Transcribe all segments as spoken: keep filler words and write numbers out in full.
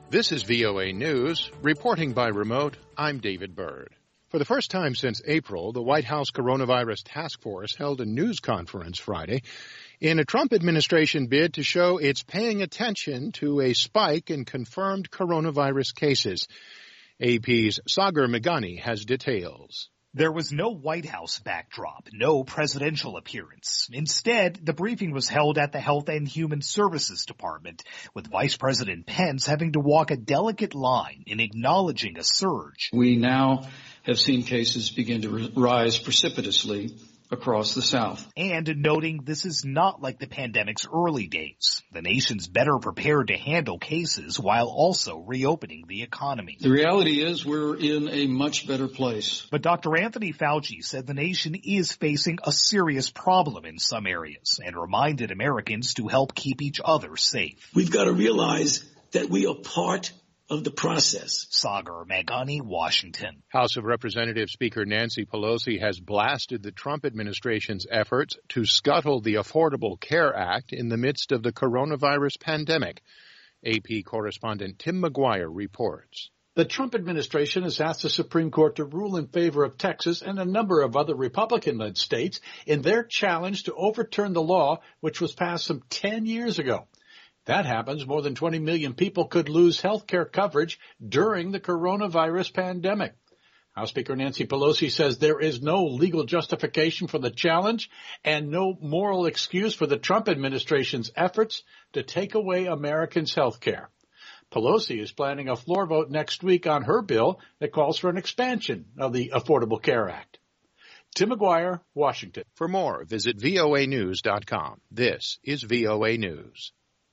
This is V O A News. Reporting by remote, I'm David Byrd. For the first time since April, the White House Coronavirus Task Force held a news conference Friday in a Trump administration bid to show it's paying attention to a spike in confirmed coronavirus cases. A P's Sagar Meghani has details. There was no White House backdrop, no presidential appearance. Instead, the briefing was held at the Health and Human Services Department, with Vice President Pence having to walk a delicate line in acknowledging a surge. We now have seen cases begin to rise precipitously across the South. And noting this is not like the pandemic's early days. The nation's better prepared to handle cases while also reopening the economy. The reality is we're in a much better place. But Doctor Anthony Fauci said the nation is facing a serious problem in some areas and reminded Americans to help keep each other safe. We've got to realize that we are part of the process. Sagar Meghani, Washington. House of Representatives Speaker Nancy Pelosi has blasted the Trump administration's efforts to scuttle the Affordable Care Act in the midst of the coronavirus pandemic. A P correspondent Tim McGuire reports. The Trump administration has asked the Supreme Court to rule in favor of Texas and a number of other Republican-led states in their challenge to overturn the law which was passed some ten years ago. That happens, more than twenty million people could lose health care coverage during the coronavirus pandemic. House Speaker Nancy Pelosi says there is no legal justification for the challenge and no moral excuse for the Trump administration's efforts to take away Americans' health care. Pelosi is planning a floor vote next week on her bill that calls for an expansion of the Affordable Care Act. Tim McGuire, Washington. For more, visit V O A news dot com. This is V O A News.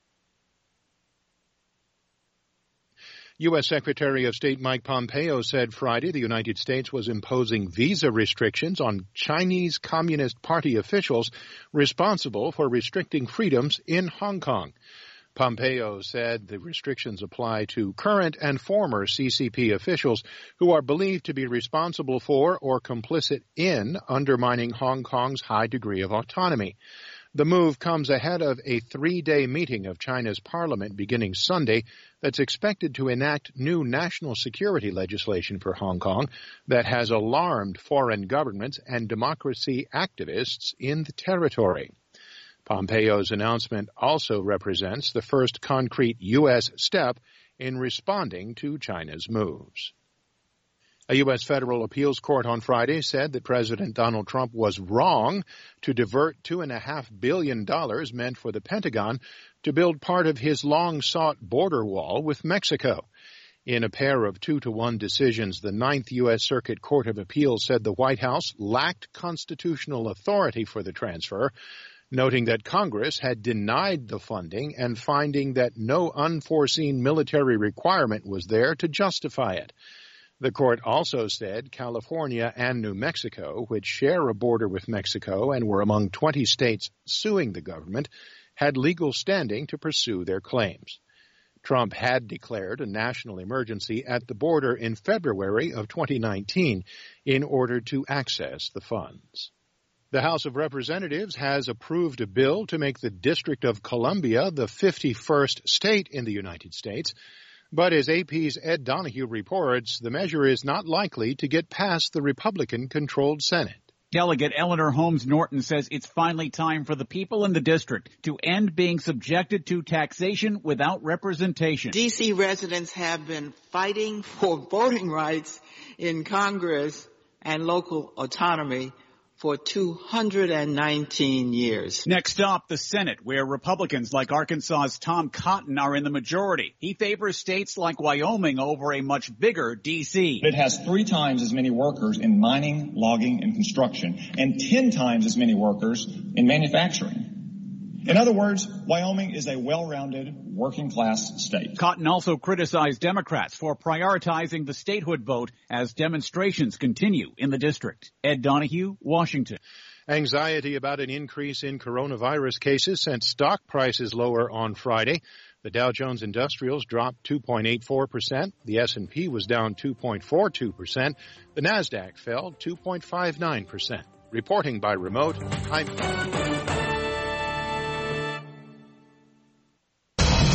U S. Secretary of State Mike Pompeo said Friday the United States was imposing visa restrictions on Chinese Communist Party officials responsible for restricting freedoms in Hong Kong. Pompeo said the restrictions apply to current and former C C P officials who are believed to be responsible for or complicit in undermining Hong Kong's high degree of autonomy. The move comes ahead of a three-day meeting of China's parliament beginning Sunday that's expected to enact new national security legislation for Hong Kong that has alarmed foreign governments and democracy activists in the territory. Pompeo's announcement also represents the first concrete U S step in responding to China's moves. A U S federal appeals court on Friday said that President Donald Trump was wrong to divert two point five billion dollars meant for the Pentagon to build part of his long-sought border wall with Mexico. In a pair of two-to-one decisions, the Ninth U S. Circuit Court of Appeals said the White House lacked constitutional authority for the transfer, noting that Congress had denied the funding and finding that no unforeseen military requirement was there to justify it. The court also said California and New Mexico, which share a border with Mexico and were among twenty states suing the government, had legal standing to pursue their claims. Trump had declared a national emergency at the border in February of twenty nineteen in order to access the funds. The House of Representatives has approved a bill to make the District of Columbia the fifty-first state in the United States. But as A P's Ed Donahue reports, the measure is not likely to get past the Republican-controlled Senate. Delegate Eleanor Holmes Norton says it's finally time for the people in the district to end being subjected to taxation without representation. D C residents have been fighting for voting rights in Congress and local autonomy for two hundred nineteen years. Next up, the Senate, where Republicans like Arkansas's Tom Cotton are in the majority. He favors states like Wyoming over a much bigger D C. It has three times as many workers in mining, logging, and construction, and ten times as many workers in manufacturing. In other words, Wyoming is a well-rounded, working-class state. Cotton also criticized Democrats for prioritizing the statehood vote as demonstrations continue in the district. Ed Donahue, Washington. Anxiety about an increase in coronavirus cases sent stock prices lower on Friday. The Dow Jones Industrials dropped two point eight four percent. The S and P was down two point four two percent. The Nasdaq fell two point five nine percent. Reporting by remote, I'm